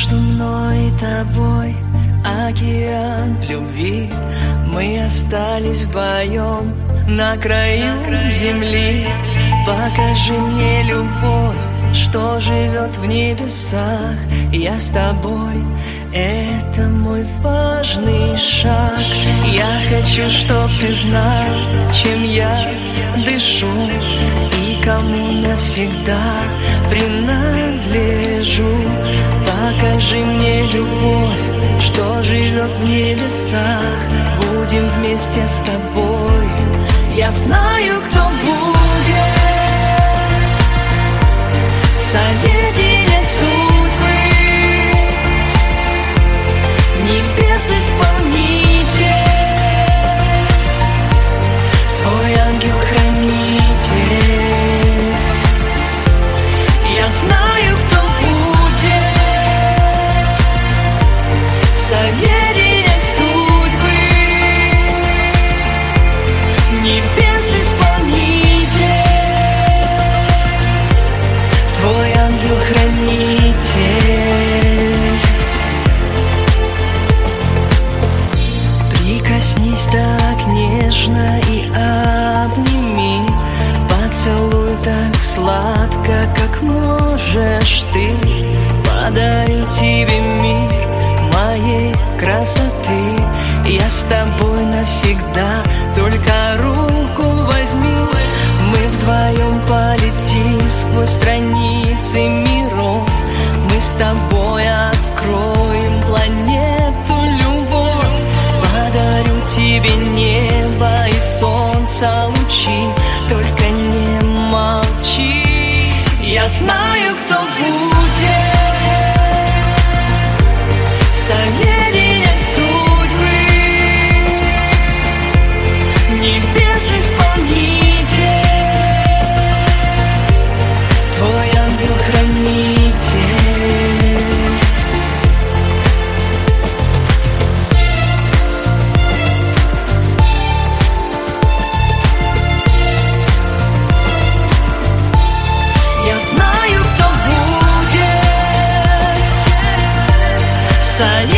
Между мной и тобой океан любви. Мы остались вдвоем на краю земли. Покажи мне любовь, что живет в небесах. Я с тобой, это мой важный шаг. Я хочу, чтоб ты знал, чем я дышу и кому навсегда принадлежу. Покажи мне любовь, что живет в небесах. Будем вместе с тобой. Я знаю, кто будет соединять судьбы. Небес-исполнитель, твой ангел-хранитель. Я знаю, кто будет соединять судьбы. Небес-исполнитель, твой ангел-хранитель. Прикоснись так нежно и обними. Поцелуй так сладко, как можешь ты. Подарю тебе мир моей красоты. Я с тобой навсегда, только руку возьми. Мы вдвоем полетим сквозь страницы миров. Мы с тобой откроем планету любовь. Подарю тебе небо и солнце лучи. Только не молчи. Я знаю, кто будет соединять судьбы. Небес-исполнитель, твой ангел-хранитель. Я знаю, кто будет соединять